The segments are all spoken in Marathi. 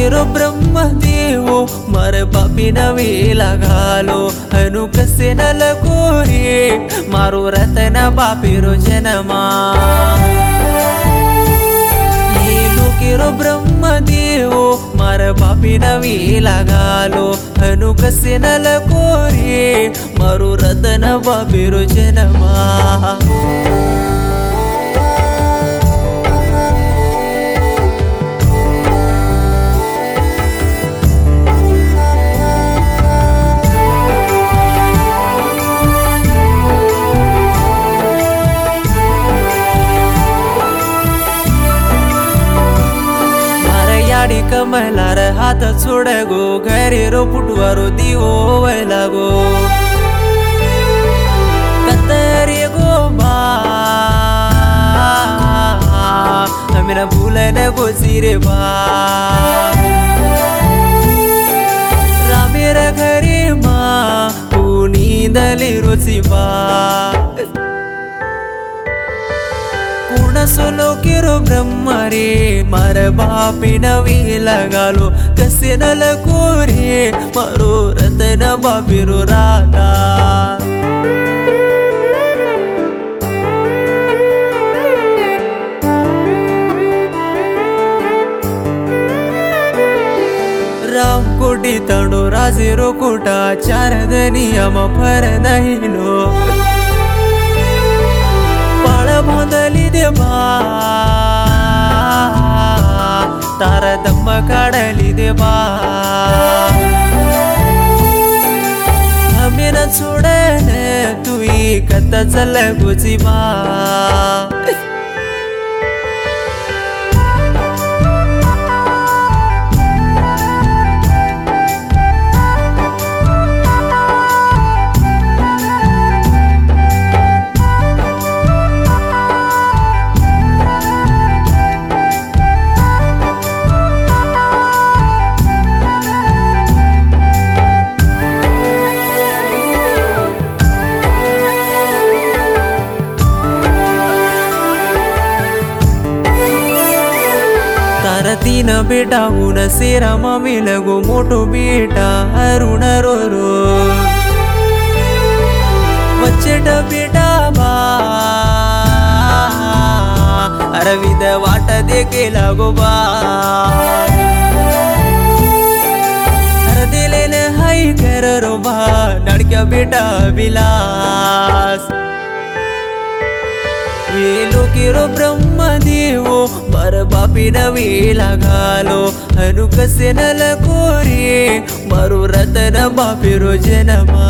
કેરો બ્રહ્મદેવો મારે બાપી નવી લગાલો હનુ કસે ન લગો રે મારો રતન બાપીરો જન્મા કેરો બ્રહ્મદેવો મારે બાપી નવી લગાલો હનુ કસે ન લગો રે મારો રતન બાપીરો જન્મા कमलार हात छोड़ गो घरे रो फुटवारो दिवो वैला गो कतरे गो बा हमेरा भूले न गो सिरे बा रामेर घरे माँ नींदली रोसी बा सोलो केरो ब्रह्म रे मारे बापी नवी लगालो कसे न लगो रे मारो रतन बापीरो राधा राम कोटी तड़ो राजेरो कोटा चार दनिया में फर नहीं नो बांधली दे बा तारा दम काढली दे बा हमें न छोड़ने तू कता चल गुची बा तीन बेटा हूँ न सेरा मामी लगो मोटो बेटा अरुण रो रो वच्चेट बेटा बा अरविंद वाट देखे लगो बा हर दिले ने हाई कर रो बा नड़क्या बेटा विलास ये केरो ब्रह्मदेवो मार बापी नवी लगालो हनु कसे न लगो रे मारो रतन बापीरो जन्मा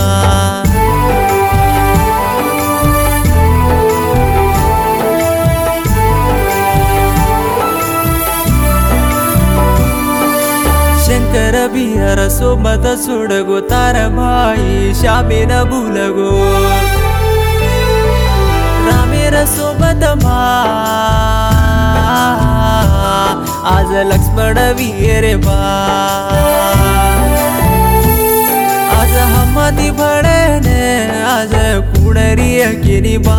शंकर बिहार सोबत सोडगो तार भाई श्यामे न भूलगो रामेर सोबत मा आज लक्ष्मण वीर बा आज हमदी भड़ने आज कुणरी अकिनी बा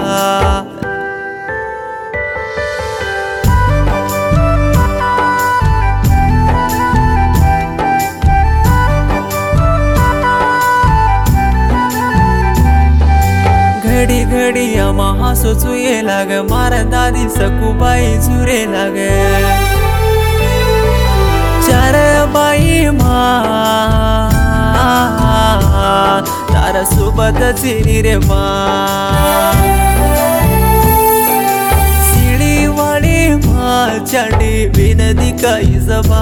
घड़ी घड़ी आमा हसो चुये लाग मारा दादी सकुबाई झुरे लाग चार बाई माँ तारा सोबत चिनी रे माँ सीढ़ी वाली माँ चांडी विनदी काई जबा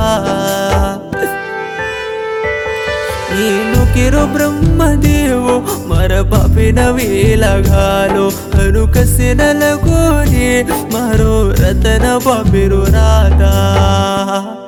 केरो ब्रह्मदेवो मार बापी नवी लगालो हनु कसे न लगो रे मारो रतन बापीरो राधा।